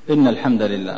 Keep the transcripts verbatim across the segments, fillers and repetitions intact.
إن الحمد لله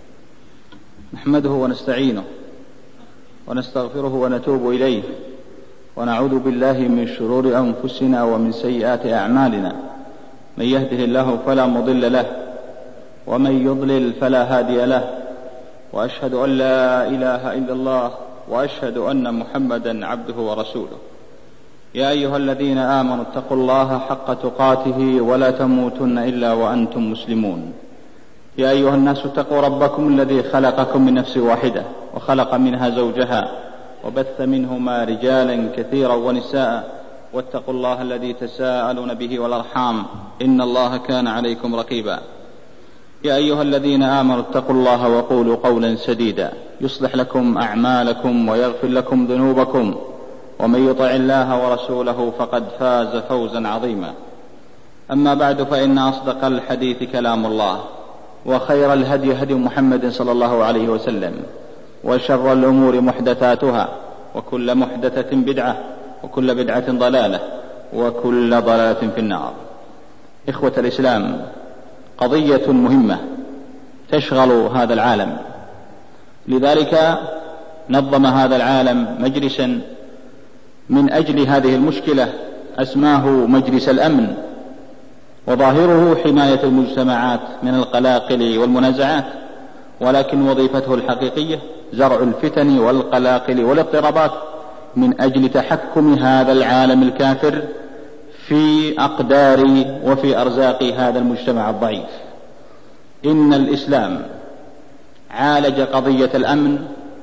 نحمده ونستعينه ونستغفره ونتوب إليه، ونعوذ بالله من شرور أنفسنا ومن سيئات أعمالنا. من يهده الله فلا مضل له، ومن يضلل فلا هادي له، وأشهد أن لا إله إلا الله، وأشهد أن محمدا عبده ورسوله. يا أيها الذين آمنوا اتقوا الله حق تقاته ولا تموتن إلا وأنتم مسلمون. يا أيها الناس اتقوا ربكم الذي خلقكم من نفس واحدة وخلق منها زوجها وبث منهما رجالا كثيرا ونساء، واتقوا الله الذي تساءلون به والأرحام إن الله كان عليكم رقيبا. يا أيها الذين آمنوا اتقوا الله وقولوا قولا سديدا يصلح لكم أعمالكم ويغفر لكم ذنوبكم، ومن يطع الله ورسوله فقد فاز فوزا عظيما. أما بعد، فإن أصدق الحديث كلام الله، وخير الهدي هدي محمد صلى الله عليه وسلم، وشر الأمور محدثاتها، وكل محدثة بدعة، وكل بدعة ضلالة، وكل ضلالة في النار. إخوة الإسلام، قضية مهمة تشغل هذا العالم، لذلك نظم هذا العالم مجلسا من أجل هذه المشكلة أسماه مجلس الأمن، وظاهره حماية المجتمعات من القلاقل والمنازعات، ولكن وظيفته الحقيقية زرع الفتن والقلاقل والاضطرابات من أجل تحكم هذا العالم الكافر في أقدار وفي أرزاق هذا المجتمع الضعيف. إن الإسلام عالج قضية الأمن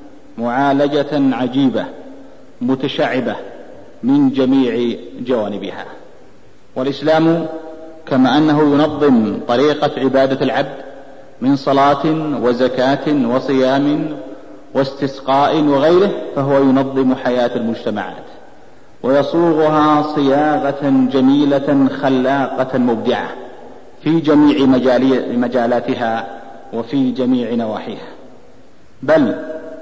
معالجة عجيبة متشعبة من جميع جوانبها. والإسلام كما أنه ينظم طريقة عبادة العبد من صلاة وزكاة وصيام واستسقاء وغيره، فهو ينظم حياة المجتمعات ويصوغها صياغة جميلة خلاقة مبدعة في جميع مجالاتها وفي جميع نواحيها. بل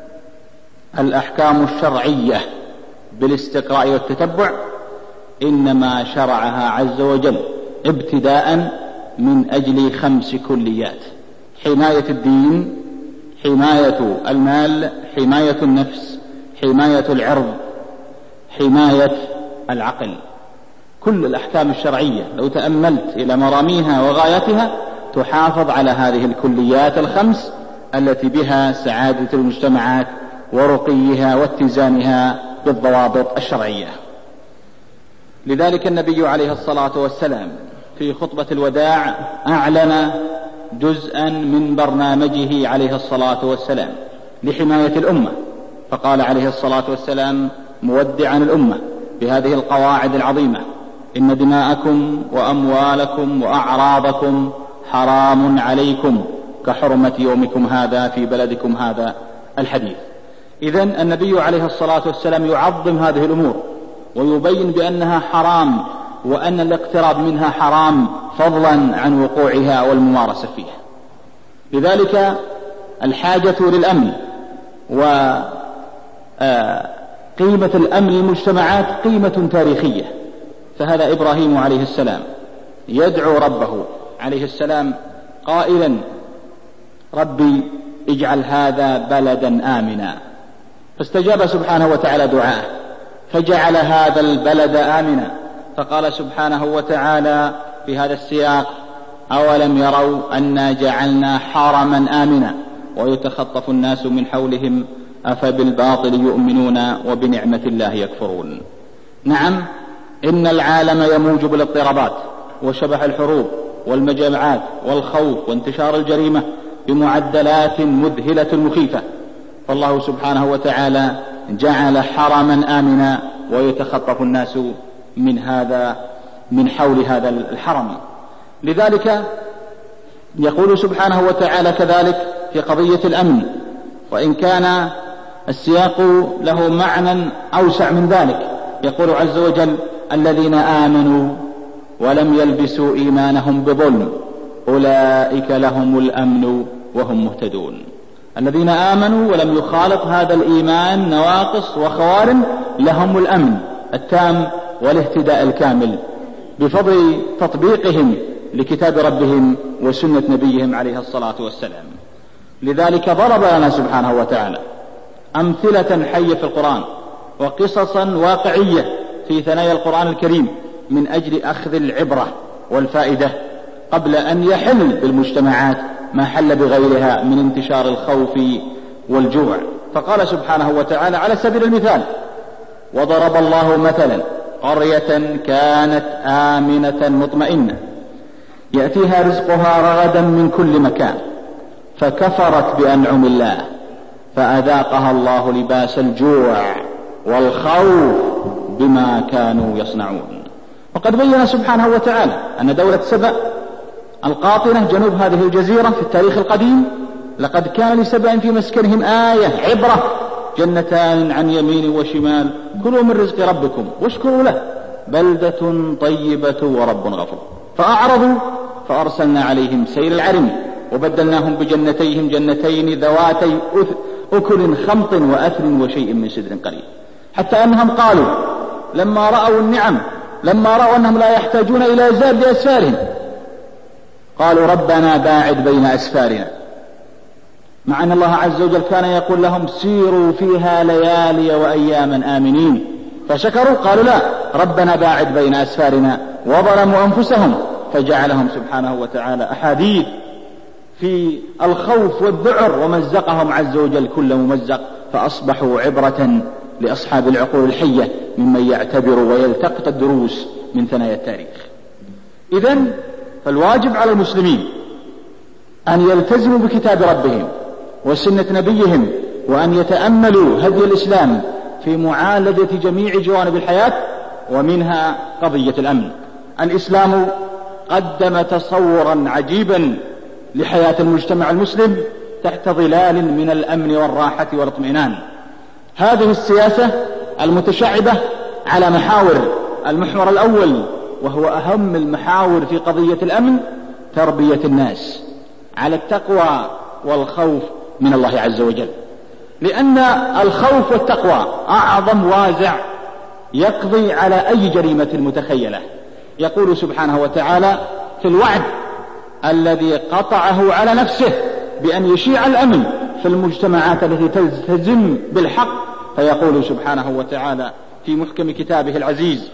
الأحكام الشرعية بالاستقراء والتتبع إنما شرعها عز وجل ابتداء من أجل خمس كليات: حماية الدين، حماية المال، حماية النفس، حماية العرض، حماية العقل. كل الأحكام الشرعية لو تأملت إلى مراميها وغايتها تحافظ على هذه الكليات الخمس التي بها سعادة المجتمعات ورقيها واتزانها بالضوابط الشرعية. لذلك النبي عليه الصلاة والسلام في خطبة الوداع أعلن جزءا من برنامجه عليه الصلاة والسلام لحماية الأمة، فقال عليه الصلاة والسلام مودعا الأمة بهذه القواعد العظيمة: إن دماءكم وأموالكم وأعراضكم حرام عليكم كحرمة يومكم هذا في بلدكم هذا. الحديث. إذن النبي عليه الصلاة والسلام يعظم هذه الأمور ويبين بأنها حرام، وأن الاقتراب منها حرام فضلا عن وقوعها والممارسة فيها. لذلك الحاجة للأمن وقيمة الأمن للمجتمعات قيمة تاريخية. فهذا إبراهيم عليه السلام يدعو ربه عليه السلام قائلا: ربي اجعل هذا بلدا آمنا، فاستجاب سبحانه وتعالى دعاءه فجعل هذا البلد آمنا. فقال سبحانه وتعالى في هذا السياق: أولم يروا أنا جعلنا حرما آمنا ويتخطف الناس من حولهم أفبالباطل يؤمنون وبنعمة الله يكفرون. نعم، إن العالم يموج بالاضطرابات وشبح الحروب والمجاعات والخوف وانتشار الجريمة بمعدلات مذهلة مخيفة، فالله سبحانه وتعالى جعل حرما آمنا ويتخطف الناس من هذا من حول هذا الحرم. لذلك يقول سبحانه وتعالى كذلك في قضية الأمن، وإن كان السياق له معنى أوسع من ذلك، يقول عز وجل: الذين آمنوا ولم يلبسوا إيمانهم بظلم أولئك لهم الأمن وهم مهتدون. الذين آمنوا ولم يخالط هذا الإيمان نواقص وخوارم لهم الأمن التام والاهتداء الكامل بفضل تطبيقهم لكتاب ربهم وسنة نبيهم عليه الصلاة والسلام. لذلك ضرب لنا سبحانه وتعالى أمثلة حية في القرآن وقصصا واقعية في ثنايا القرآن الكريم من أجل أخذ العبرة والفائدة قبل أن يحل بالمجتمعات ما حل بغيرها من انتشار الخوف والجوع. فقال سبحانه وتعالى على سبيل المثال: وضرب الله مثلا قرية كانت آمنة مطمئنة يأتيها رزقها رغدا من كل مكان فكفرت بأنعم الله فأذاقها الله لباس الجوع والخوف بما كانوا يصنعون. وقد بين سبحانه وتعالى أن دولة سبأ القاطنة جنوب هذه الجزيرة في التاريخ القديم لقد كان لسبأ في مسكنهم آية عبرة جنتان عن يمين وشمال كلوا من رزق ربكم واشكروا له بلدة طيبة ورب غفور. فأعرضوا فأرسلنا عليهم سيل العرم وبدلناهم بجنتيهم جنتين ذواتي أكل خمط وأثل وشيء من سدر قليل، حتى أنهم قالوا لما رأوا النعم لما رأوا أنهم لا يحتاجون إلى زاد لأسفارهم قالوا ربنا باعد بين أسفارنا، مع أن الله عز وجل كان يقول لهم سيروا فيها ليالي وأياما آمنين، فشكروا قالوا لا ربنا باعد بين أسفارنا وظلموا أنفسهم فجعلهم سبحانه وتعالى أحاديث في الخوف والذعر ومزقهم عز وجل كل ممزق فأصبحوا عبرة لأصحاب العقول الحية ممن يعتبر ويلتقط الدروس من ثنايا التاريخ. إذن فالواجب على المسلمين أن يلتزموا بكتاب ربهم وسنة نبيهم وأن يتأملوا هدي الإسلام في معالجة جميع جوانب الحياة ومنها قضية الأمن. الإسلام قدم تصورا عجيبا لحياة المجتمع المسلم تحت ظلال من الأمن والراحة والاطمئنان. هذه السياسة المتشعبة على محاور: المحور الأول وهو أهم المحاور في قضية الأمن تربية الناس على التقوى والخوف من الله عز وجل، لأن الخوف والتقوى أعظم وازع يقضي على أي جريمة متخيلة. يقول سبحانه وتعالى في الوعد الذي قطعه على نفسه بأن يشيع الأمن في المجتمعات التي تلتزم بالحق، فيقول سبحانه وتعالى في محكم كتابه العزيز: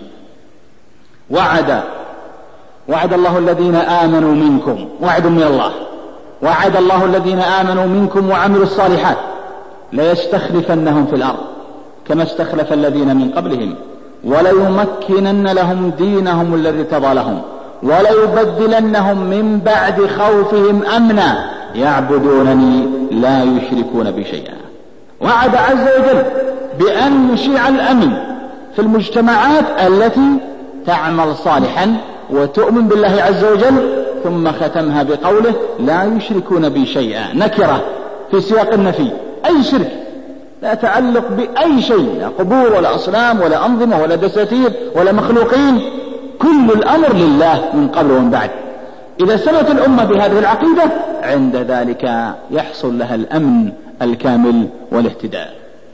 وعد وعد الله الذين آمنوا منكم، وعد من الله، وعد الله الذين آمنوا منكم وعملوا الصالحات ليستخلفنهم في الأرض كما استخلف الذين من قبلهم وليمكنن لهم دينهم الذي ارتضى لهم وليبدلنهم من بعد خوفهم أمنا يعبدونني لا يشركون بي شيئا. وعد عز وجل بأن يشيع الأمن في المجتمعات التي تعمل صالحا وتؤمن بالله عز وجل، ثم ختمها بقوله لا يشركون بي شيئا، نكرة في سياق النفي، أي شرك لا تعلق بأي شيء، لا قبور ولا أصنام ولا أنظمة ولا دساتير ولا مخلوقين، كل الأمر لله من قبل ومن بعد. إذا سمت الأمة بهذه العقيدة عند ذلك يحصل لها الأمن الكامل والاهتداء.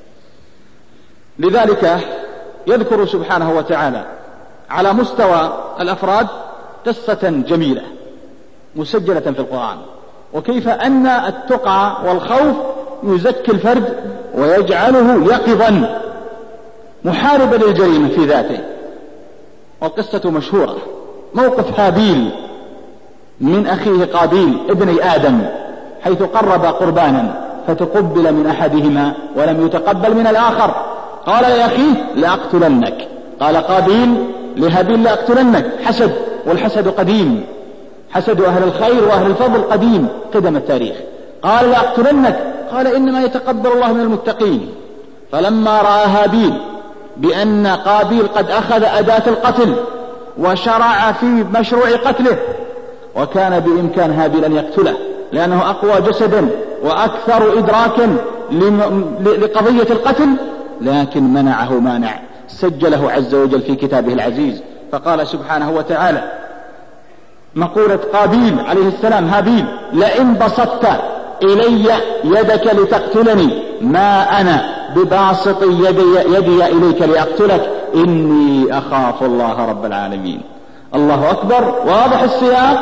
لذلك يذكر سبحانه وتعالى على مستوى الأفراد قصة جميلة مسجلة في القرآن، وكيف أن التقى والخوف يزكي الفرد ويجعله يقظا محاربا للجريمة في ذاته. والقصة مشهورة، موقف هابيل من أخيه قابيل ابن آدم، حيث قرب قربانا فتقبل من أحدهما ولم يتقبل من الآخر، قال لأخيه لأقتلنك، قال قابيل لهابيل لأقتلنك، حسد، والحسد قديم، حسد أهل الخير وأهل الفضل قديم قدم التاريخ، قال لأقتلنك، قال إنما يتقبل الله من المتقين. فلما رأى هابيل بأن قابيل قد أخذ أداة القتل وشرع في مشروع قتله، وكان بإمكان هابيل أن يقتله لأنه أقوى جسدا وأكثر إدراكا لقضية القتل، لكن منعه مانع سجله عز وجل في كتابه العزيز، فقال سبحانه وتعالى مقولة قابيل عليه السلام هابيل: لئن بسطت إلي يدك لتقتلني ما أنا بباسط يدي, يدي إليك لأقتلك إني أخاف الله رب العالمين. الله أكبر، واضح السياق،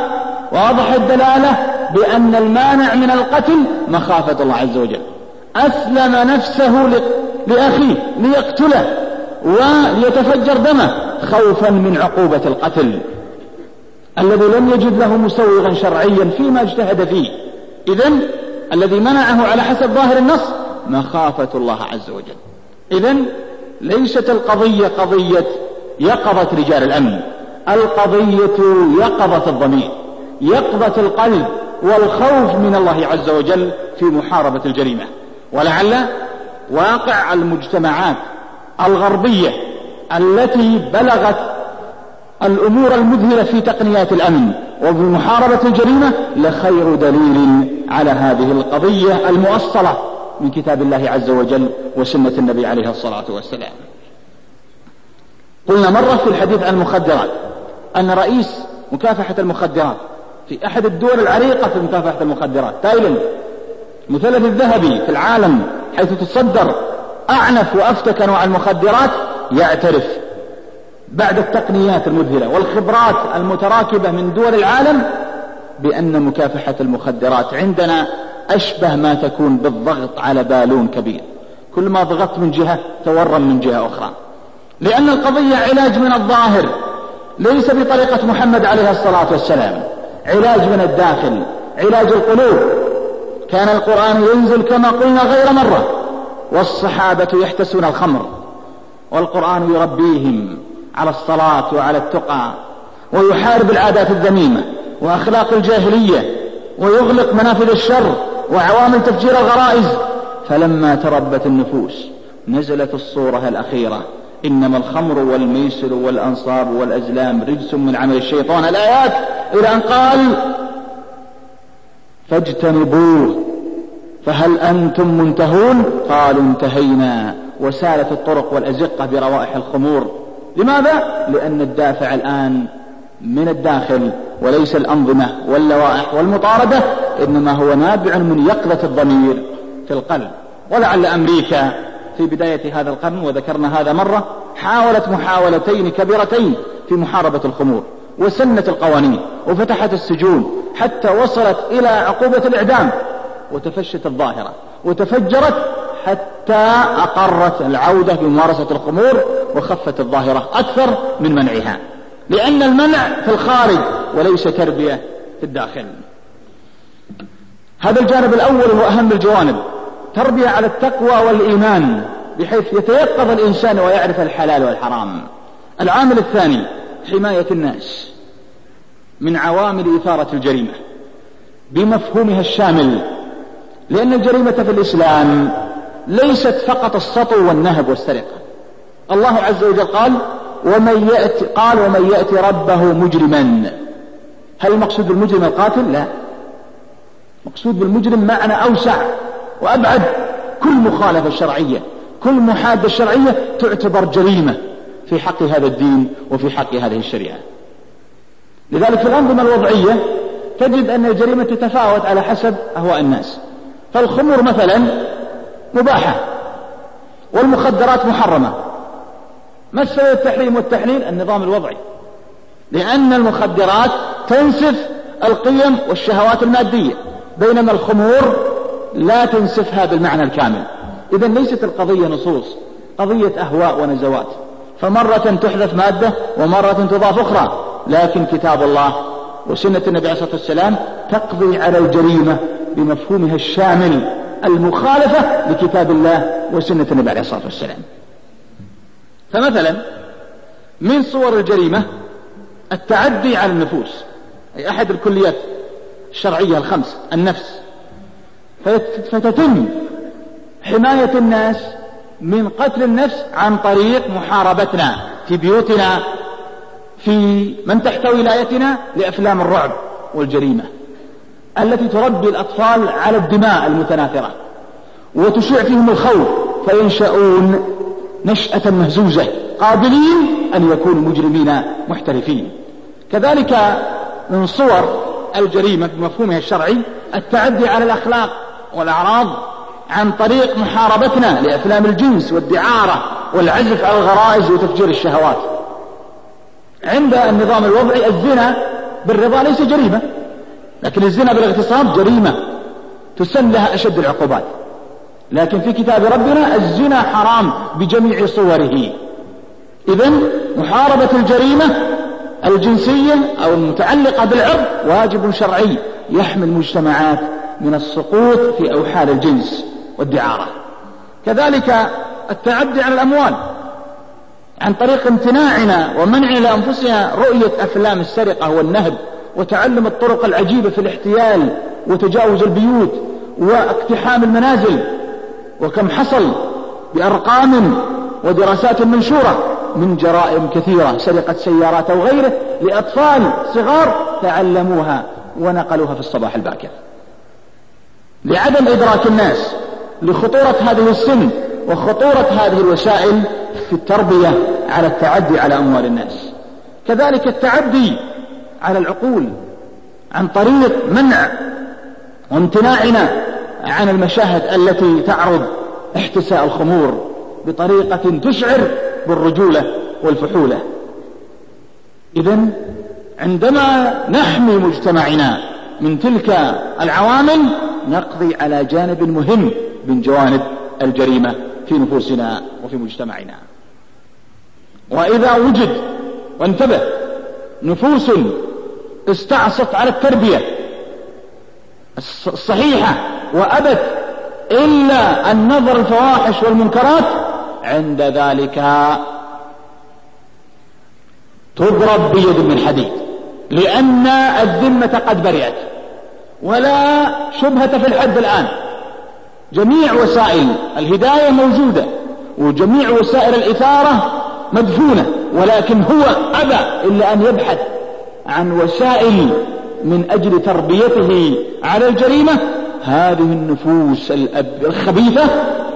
واضح الدلالة بأن المانع من القتل مخافة الله عز وجل، أسلم نفسه لأخيه ليقتله وليتفجر دمه خوفا من عقوبة القتل الذي لم يجد له مسوغا شرعيا فيما اجتهد فيه. إذن الذي منعه على حسب ظاهر النص مخافة الله عز وجل. إذن ليست القضية قضية يقظة رجال الأمن، القضية يقظة الضمير، يقظة القلب والخوف من الله عز وجل في محاربة الجريمة. ولعل واقع المجتمعات الغربية التي بلغت الأمور المذهلة في تقنيات الأمن وفي محاربة الجريمة لخير دليل على هذه القضية المؤصلة من كتاب الله عز وجل وسنة النبي عليه الصلاة والسلام. قلنا مرة في الحديث عن المخدرات أن رئيس مكافحة المخدرات في أحد الدول العريقة في مكافحة المخدرات، تايلاند، مثلث الذهبي في العالم حيث تصدر أعنف وأفتك أنواع المخدرات، يعترف بعد التقنيات المذهلة والخبرات المتراكبة من دول العالم بأن مكافحة المخدرات عندنا أشبه ما تكون بالضغط على بالون كبير، كل ما ضغطت من جهة تورم من جهة أخرى، لأن القضية علاج من الظاهر ليس بطريقة محمد عليه الصلاة والسلام، علاج من الداخل، علاج القلوب. كان القرآن ينزل كما قلنا غير مرة، والصحابة يحتسون الخمر، والقرآن يربيهم على الصلاة وعلى التقى، ويحارب العادات الذميمة وأخلاق الجاهلية، ويغلق منافذ الشر وعوامل تفجير الغرائز. فلما تربت النفوس نزلت الصورة الأخيرة: إنما الخمر والميسر والأنصاب والأزلام رجس من عمل الشيطان، الآيات، إلى أن قال: فاجتنبوه فهل أنتم منتهون؟ قالوا انتهينا، وسالت الطرق والأزقة بروائح الخمور. لماذا؟ لأن الدافع الآن من الداخل وليس الأنظمة واللوائح والمطاردة، إنما هو نابع من يقظة الضمير في القلب. ولعل أمريكا في بداية هذا القرن، وذكرنا هذا مرة، حاولت محاولتين كبيرتين في محاربة الخمور وسنت القوانين وفتحت السجون حتى وصلت إلى عقوبة الإعدام، وتفشت الظاهرة وتفجرت حتى أقرت العودة بممارسة الخمور وخفت الظاهرة أكثر من منعها، لأن المنع في الخارج وليس تربية في الداخل. هذا الجانب الأول هو أهم الجوانب، تربية على التقوى والإيمان بحيث يتيقظ الإنسان ويعرف الحلال والحرام. العامل الثاني حماية الناس من عوامل إثارة الجريمة بمفهومها الشامل، لأن الجريمة في الإسلام ليست فقط السطو والنهب والسرقة. الله عز وجل قال: ومن يأتي قال ومن يأتي ربه مجرما. هل المقصود بالمجرم القاتل؟ لا، مقصود بالمجرم معنى أوسع وأبعد، كل مخالفة شرعية، كل محادة شرعية تعتبر جريمة في حق هذا الدين وفي حق هذه الشريعة. لذلك في الأنظمة الوضعية تجد أن الجريمة تتفاوت على حسب أهواء الناس. فالخمر مثلا مباحة والمخدرات محرمة. ما السبب التحريم والتحليل؟ النظام الوضعي، لأن المخدرات تنسف القيم والشهوات المادية، بينما الخمور لا تنسفها بالمعنى الكامل. إذن ليست القضية نصوص، قضية أهواء ونزوات، فمرة تحذف مادة ومرة تضاف أخرى، لكن كتاب الله وسنة النبي عليه الصلاة والسلام تقضي على الجريمة بمفهومها الشامل المخالفة لكتاب الله وسنة النبي عليه الصلاة والسلام. فمثلا من صور الجريمة التعدي على النفوس، أي أحد الكليات الشرعية الخمس، النفس، فتتم حماية الناس من قتل النفس عن طريق محاربتنا في بيوتنا، في من تحت ولايتنا، لأفلام الرعب والجريمة التي تربي الأطفال على الدماء المتناثرة وتشيع فيهم الخوف، فينشأون نشأة مهزوزة قابلين أن يكونوا مجرمين محترفين. كذلك من صور الجريمة بمفهومها الشرعي التعدي على الأخلاق والأعراض عن طريق محاربتنا لأفلام الجنس والدعارة والعزف على الغرائز وتفجير الشهوات. عند النظام الوضعي الزنا بالرضا ليس جريمة، لكن الزنا بالاغتصاب جريمة تسن لها أشد العقوبات، لكن في كتاب ربنا الزنا حرام بجميع صوره. إذن محاربة الجريمة الجنسية أو المتعلقة بالعرض واجب شرعي يحمي المجتمعات من السقوط في أوحال الجنس والدعارة. كذلك التعدي على الأموال عن طريق امتناعنا ومنع لأنفسنا رؤية أفلام السرقة والنهب وتعلم الطرق العجيبة في الاحتيال وتجاوز البيوت واقتحام المنازل، وكم حصل بأرقام ودراسات منشورة من جرائم كثيرة، سرقة سيارات أو غيره لأطفال صغار تعلموها ونقلوها في الصباح الباكر. لعدم إدراك الناس لخطورة هذه السن وخطورة هذه الوسائل في التربية على التعدي على أموال الناس. كذلك التعدي على العقول عن طريق منع وامتناعنا عن المشاهد التي تعرض احتساء الخمور بطريقة تشعر بالرجولة والفحولة. إذن عندما نحمي مجتمعنا من تلك العوامل نقضي على جانب مهم من جوانب الجريمة في نفوسنا وفي مجتمعنا. وإذا وجد وانتبه نفوس استعصت على التربية الصحيحة وأبت إلا النظر الفواحش والمنكرات، عند ذلك تضرب بيد من حديد، لأن الذمة قد برئت ولا شبهة في الحد الآن. جميع وسائل الهداية موجودة وجميع وسائل الإثارة مدفونة، ولكن هو أبى إلا أن يبحث عن وسائل من أجل تربيته على الجريمة. هذه النفوس الخبيثة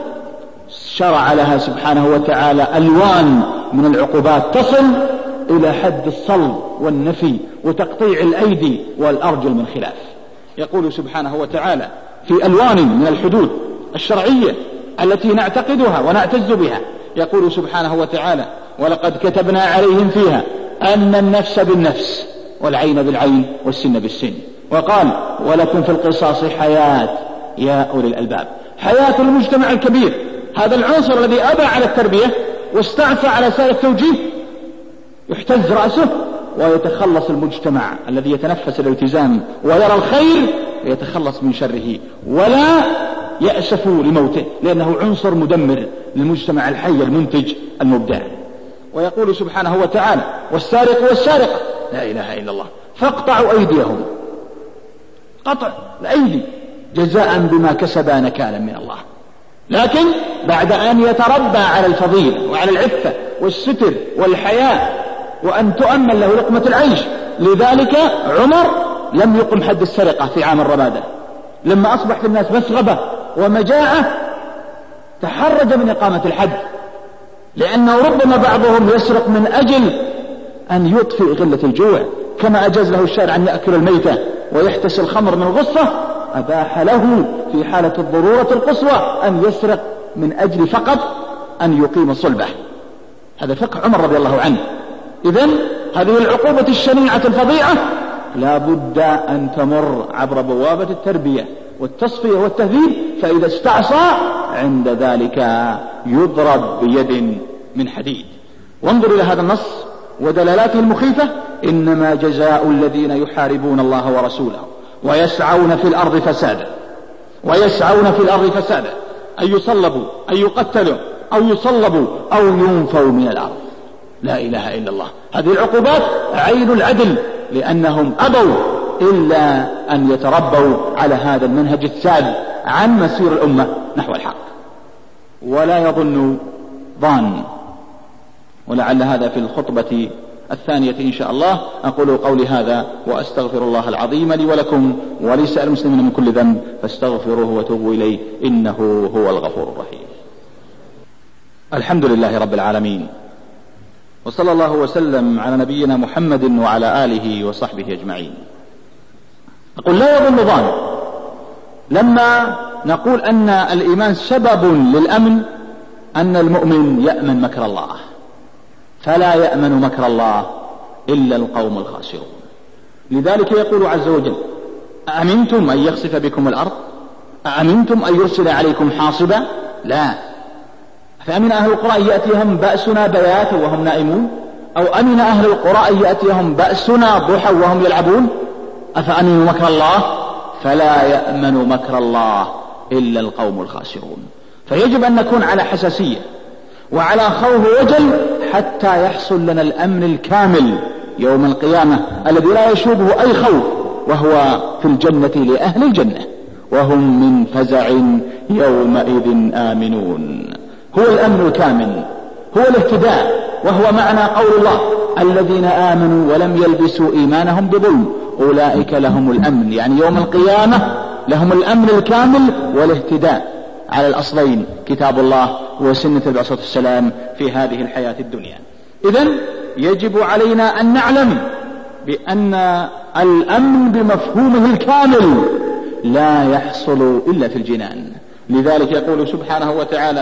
شرع لها سبحانه وتعالى ألوان من العقوبات تصل إلى حد الصلب والنفي وتقطيع الأيدي والأرجل من خلاف. يقول سبحانه وتعالى في ألوان من الحدود الشرعية التي نعتقدها ونعتز بها، يقول سبحانه وتعالى: ولقد كتبنا عليهم فيها أن النفس بالنفس والعين بالعين والسن بالسن، وقال: ولكم في القصاص حياة يا أولي الألباب. حياة المجتمع الكبير، هذا العنصر الذي أبى على التربية واستعفى على سائر التوجيه، يحتز رأسه ويتخلص المجتمع الذي يتنفس الالتزام ويرى الخير ويتخلص من شره ولا يأسف لموته، لأنه عنصر مدمر للمجتمع الحي المنتج المبدع. ويقول سبحانه وتعالى: والسارق والسارقة، لا إله إلا الله، فاقطعوا أيديهم، قطع الأيدي جزاء بما كسبا نكالا من الله. لكن بعد أن يتربى على الفضيلة وعلى العفة والستر والحياء وأن تؤمن له لقمة العيش. لذلك عمر لم يقم حد السرقة في عام الرمادة، لما أصبح في الناس مسغبة ومجاعة تحرج من إقامة الحد، لأنه ربما بعضهم يسرق من أجل أن يطفئ غلة الجوع، كما أجاز له الشارع أن يأكل الميتة ويحتسي الخمر من الغصة، أباح له في حالة الضرورة القصوى أن يسرق من أجل فقط أن يقيم صلبه. هذا فقه عمر رضي الله عنه. إذن هذه العقوبة الشنيعة الفظيعة لا بد أن تمر عبر بوابة التربية والتصفية والتهذيب، فإذا استعصى عند ذلك يضرب بيد من حديد. وانظر إلى هذا النص ودلالاته المخيفة: إنما جزاء الذين يحاربون الله ورسوله ويسعون في الأرض فسادا ويسعون في الأرض فسادا أن يصلبوا أن يقتلوا أو يصلبوا أو ينفوا من الأرض. لا إله إلا الله. هذه العقوبات عين العدل، لأنهم أبوا إلا أن يتربوا على هذا المنهج الساد عن مسير الأمة نحو الحق. ولا يظن ظان، ولعل هذا في الخطبة الثانية إن شاء الله. أقول قولي هذا وأستغفر الله العظيم لي ولكم ولسائر المسلمين من كل ذنب فاستغفروه وتوبوا إليه إنه هو الغفور الرحيم. الحمد لله رب العالمين، وصلى الله وسلم على نبينا محمد وعلى آله وصحبه أجمعين. أقول لا يظن ظان لما نقول أن الإيمان سبب للأمن، أن المؤمن يأمن مكر الله، فلا يأمن مكر الله إلا القوم الخاسرون. لذلك يقول عز وجل: أأمنتم أن يخسف بكم الأرض؟ أأمنتم أن يرسل عليكم حاصبا؟ لا. فأمن أهل القرى أن يأتيهم بأسنا بياتا وهم نائمون، أو أمن أهل القرى أن يأتيهم بأسنا ضحى وهم يلعبون؟ أفأمنوا مكر الله؟ فلا يأمن مكر الله إلا القوم الخاسرون. فيجب أن نكون على حساسية وعلى خوف وجل حتى يحصل لنا الأمن الكامل يوم القيامة الذي لا يشوبه أي خوف، وهو في الجنة لأهل الجنة وهم من فزع يومئذ آمنون. هو الأمن الكامل، هو الاهتداء، وهو معنى قول الله: الذين آمنوا ولم يلبسوا إيمانهم بظلم أولئك لهم الأمن. يعني يوم القيامة لهم الأمن الكامل والاهتداء على الأصلين، كتاب الله وسنة الرسول صلى الله عليه وسلم في هذه الحياة الدنيا. إذن يجب علينا أن نعلم بأن الأمن بمفهومه الكامل لا يحصل إلا في الجنان. لذلك يقول سبحانه وتعالى: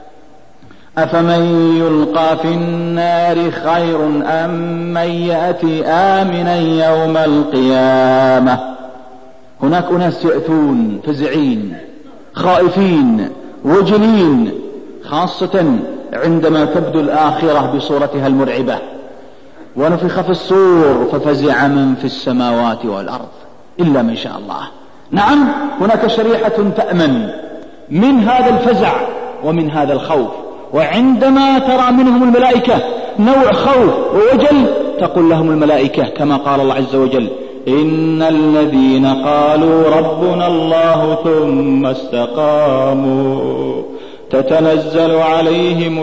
أفمن يلقى في النار خير أم من يأتي آمنا يوم القيامة. هناك أناس يأتون فزعين خائفين وجلين، خاصة عندما تبدو الآخرة بصورتها المرعبة: ونفخ في الصور ففزع من في السماوات والأرض إلا من شاء الله. نعم، هناك شريحة تأمن من هذا الفزع ومن هذا الخوف، وعندما ترى منهم الملائكة نوع خوف ووجل تقول لهم الملائكة كما قال الله عز وجل: إن الذين قالوا ربنا الله ثم استقاموا تتنزل عليهم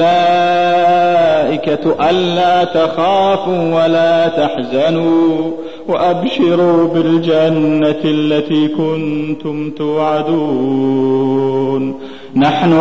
الملائكة ألا تخافوا ولا تحزنوا وأبشروا بالجنة التي كنتم توعدون نحن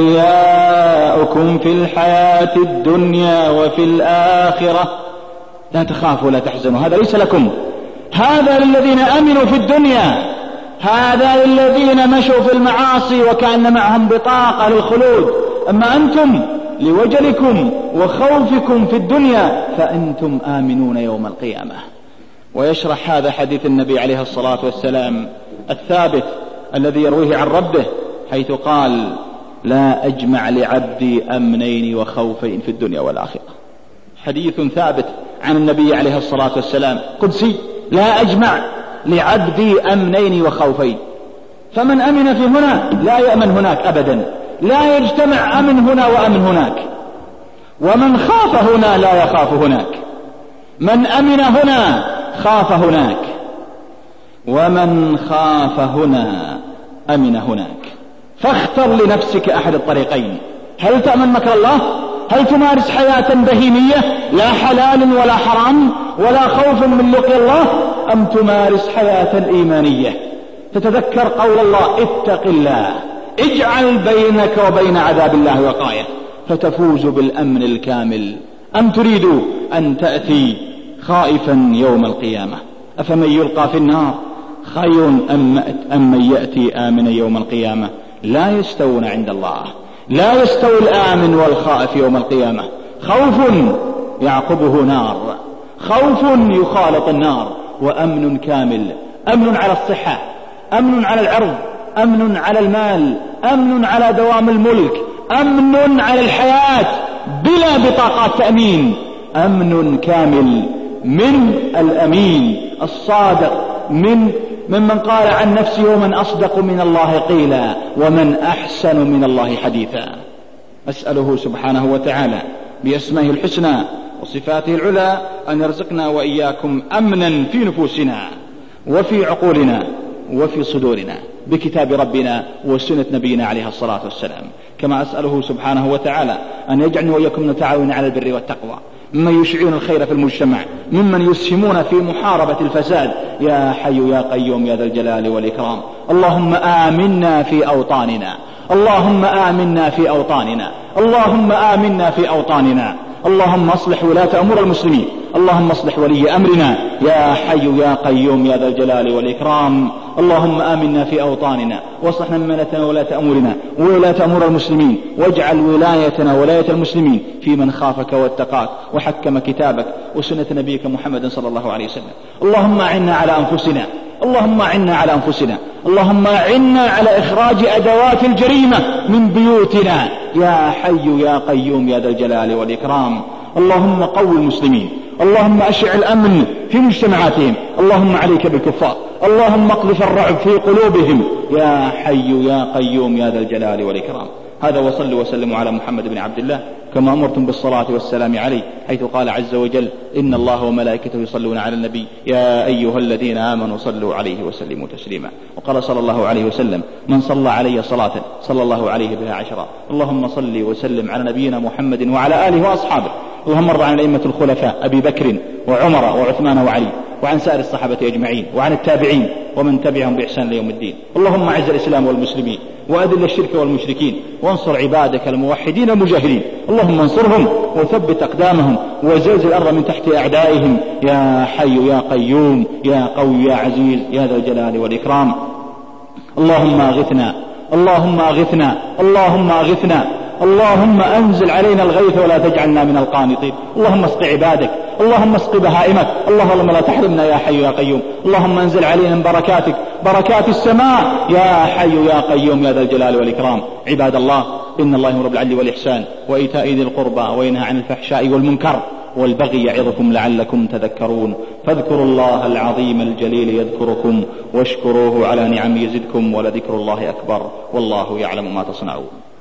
أولياؤكم في الحياة الدنيا وفي الآخرة لا تخافوا ولا تحزنوا. هذا ليس لكم، هذا للذين أمنوا في الدنيا، هذا للذين مشوا في المعاصي وكأن معهم بطاقة للخلود. أما أنتم لوجلكم وخوفكم في الدنيا فأنتم آمنون يوم القيامة. ويشرح هذا حديث النبي عليه الصلاة والسلام الثابت الذي يرويه عن ربه، حيث قال: لا أجمع لعبدي أمنين وخوفين في الدنيا والآخرة. حديث ثابت عن النبي عليه الصلاة والسلام قدسي: لا أجمع لعبدي أمنين وخوفين. فمن أمن في هنا لا يأمن هناك أبدا، لا يجتمع أمن هنا وأمن هناك. ومن خاف هنا لا يخاف هناك، من أمن هنا خاف هناك، ومن خاف هنا أمن هناك. فاختر لنفسك أحد الطريقين: هل تأمن مكر الله؟ هل تمارس حياة بهيمية لا حلال ولا حرام ولا خوف من لقي الله، أم تمارس حياة إيمانية تتذكر قول الله: اتق الله اجعل بينك وبين عذاب الله وقاية فتفوز بالأمن الكامل، أم تريد أن تأتي خائفا يوم القيامة؟ أفمن يلقى في النار خير أم من يأتي آمنا يوم القيامة؟ لا يستوون عند الله، لا يستوي الآمن والخائف يوم القيامة. خوف يعقبه نار، خوف يخالط النار، وأمن كامل: أمن على الصحة، أمن على العرض، أمن على المال، أمن على دوام الملك، أمن على الحياة بلا بطاقات تأمين، أمن كامل من الأمين الصادق، من ممن قال عن نفسه: ومن أصدق من الله قيلا ومن أحسن من الله حديثا. أسأله سبحانه وتعالى بأسمائه الحسنى وصفاته العلى أن يرزقنا وإياكم أمنا في نفوسنا وفي عقولنا وفي صدورنا بكتاب ربنا وسنة نبينا عليه الصلاة والسلام. كما أسأله سبحانه وتعالى أن يجعلنا وإياكم نتعاون على البر والتقوى، ممن يشعرون الخير في المجتمع، ممن يسهمون في محاربة الفساد. يا حي يا قيوم يا ذا الجلال والإكرام. اللهم آمنا في أوطاننا، اللهم آمنا في أوطاننا، اللهم آمنا في أوطاننا. اللهم اصلح ولاة أمور المسلمين، اللهم اصلح ولي أمرنا يا حي يا قيوم يا ذا الجلال والإكرام. اللهم آمنا في أوطاننا واصلح أمتنا ولاة أمورنا وولاة أمور المسلمين، واجعل ولايتنا ولاية المسلمين في من خافك واتقاك وحكم كتابك وسنة نبيك محمد صلى الله عليه وسلم. اللهم أعنا على أنفسنا اللهم أعنا على أنفسنا، اللهم أعنا على إخراج أدوات الجريمة من بيوتنا يا حي يا قيوم يا ذا الجلال والإكرام. اللهم قوي المسلمين، اللهم أشع الأمن في مجتمعاتهم، اللهم عليك بالكفار، اللهم اقذف الرعب في قلوبهم يا حي يا قيوم يا ذا الجلال والإكرام. هذا وصلوا وسلموا على محمد بن عبد الله كما أمرتم بالصلاة والسلام عليه، حيث قال عز وجل إن الله وملائكته يصلون على النبي يا أيها الذين آمنوا صلوا عليه وسلموا تسليما. وقال صلى الله عليه وسلم من صلى علي صلاة صلى الله عليه بها عشرا. اللهم صل وسلم على نبينا محمد وعلى آله وأصحابه. اللهم ارض عن الأئمة الخلفاء أبي بكر وعمر وعثمان وعلي، وعن سائر الصحابة أجمعين، وعن التابعين ومن تبعهم بإحسان ليوم الدين. اللهم أعز الإسلام والمسلمين وأذل الشرك والمشركين، وانصر عبادك الموحدين المجاهدين. اللهم انصرهم وثبت أقدامهم وزلزل الأرض من تحت أعدائهم يا حي يا قيوم يا قوي يا عزيز يا ذا الجلال والإكرام. اللهم أغثنا، اللهم أغثنا، اللهم أغثنا، اللهم أنزل علينا الغيث ولا تجعلنا من القانطين. اللهم اسق عبادك، اللهم اسق بهائمك، اللهم لا تحرمنا يا حي يا قيوم. اللهم انزل علينا من بركاتك بركات السماء يا حي يا قيوم يا ذا الجلال والإكرام. عباد الله، إن الله يأمر بالعدل والإحسان وإيتاء ذي القربى وينهى عن الفحشاء والمنكر والبغي يعظكم لعلكم تذكرون. فاذكروا الله العظيم الجليل يذكركم واشكروه على نعمه يزدكم ولذكر الله أكبر والله يعلم ما تصنعون.